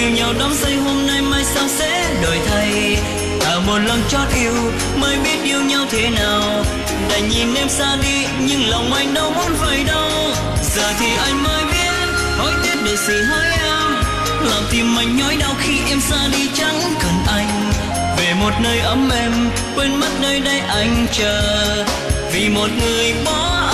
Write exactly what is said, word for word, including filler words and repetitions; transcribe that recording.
yêu nhau đắm say hôm nay mai sau sẽ đổi thay. À một lần chót yêu mới biết yêu nhau thế nào. Đành nhìn em xa đi nhưng lòng anh đâu muốn vậy đâu. Giờ thì anh mới biết hối tiếc để gì hỡi em. Làm tim anh nhói đau khi em xa đi chẳng cần anh. Về một nơi ấm êm quên mất nơi đây anh chờ. Vì một người bỏ